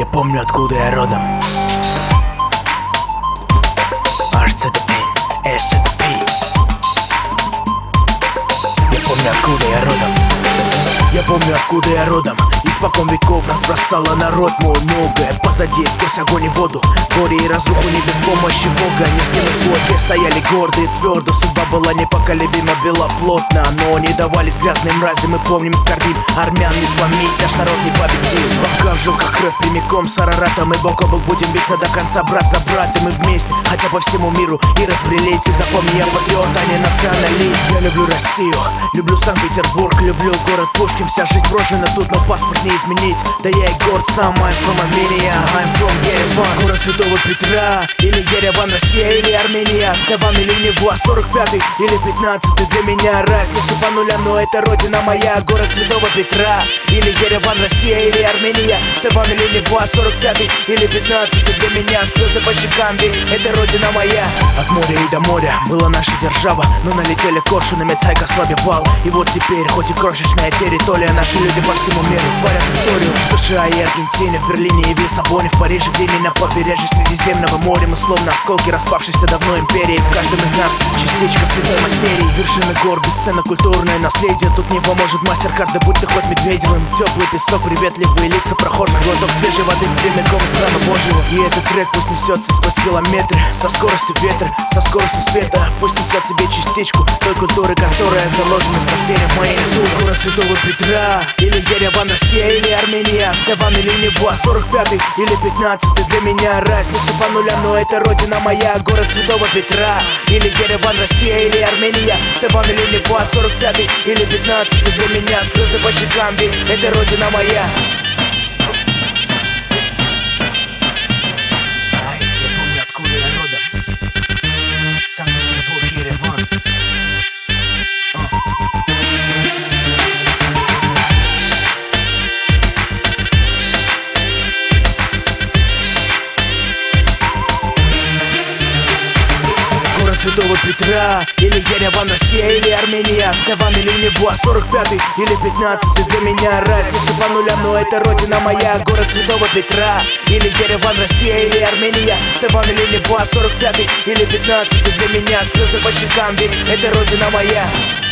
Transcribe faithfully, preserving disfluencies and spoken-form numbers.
Я помню, откуда я родом. H to the N, S to the P. Я помню, откуда я родом. Я помню, откуда я родом. Испокон веков разбросала народ мой. Многое позади, сквозь огонь и воду, горе и разруху не без помощи Бога. Несли мы свой крест, стояли гордые, твердо. Судьба была непоколебима, белоплотна, но не давались грязные мрази. Мы помним, скорбим, армян не сломить, наш народ не победил. Пока в жилках кровь прямиком с Араратом, мы бок о бок будем биться до конца, брат за брат. И мы вместе, хотя по всему миру и разбрелись. И запомни, я патриот, а не националист. Я люблю Россию, люблю Санкт-Петербург, люблю город Пушкин. Вся жизнь прожена тут, но паспорт не изменить. Да я и горд сам, I'm from Armenia, I'm from Ереван. Город Святого Петра, или Ереван, Россия, или Армения. Севан или Неву, сорок пятый или пятнадцатый. Для меня разница по нулям, но это родина моя. Город Святого Петра, или Ереван, Россия, или Армения. Севан или Неву, сорок пятый или пятнадцатый. Для меня слезы по щекам, ведь это родина моя. От моря и до моря была наша держава, но налетели коршунами, цайка слабевал. И вот теперь, хоть и крошечная территория, наши люди по всему миру творят историю. В США и Аргентине, в Берлине и в Лиссабоне, в Париже, в Риме, на побережье Средиземного моря. Мы словно осколки распавшейся давно империи. В каждом из нас частичка святой материи. Вершины гор, бесценно культурное наследие. Тут не поможет мастер-карты, будь ты хоть Медведевым. Теплый песок, приветливые лица прохожих, глоток свежей воды прямиком из храма Божьего. И этот трек пусть несется сквозь километры, со скоростью ветра, со скоростью света. Пусть несет себе частичку той культуры, которая заложена с рождения в моей натуре. Город Святого Петра, или Ереван, Россия, или Армения. Севан или Неву, сорок пятый или пятнадцатый. Для меня разница по нулям, но это родина моя. Город Святого Петра, или Ереван, Россия, или Армения. Севан или Неву, сорок пятый или пятнадцатый. Для меня слезы по щекам, ведь это родина моя. Ай, я помню, откуда я родом. Санкт-Петербург, Ереван. Святого Петра, или Ереван, Россия, или Армения. Севан или Неву, сорок пятый или пятнадцатый. Для меня разница по нулям, но это родина моя. Город Святого Петра, или Ереван, Россия, или Армения. Севан или Неву, сорок пятый или пятнадцатый. Для меня слезы по щекам, ведь это родина моя.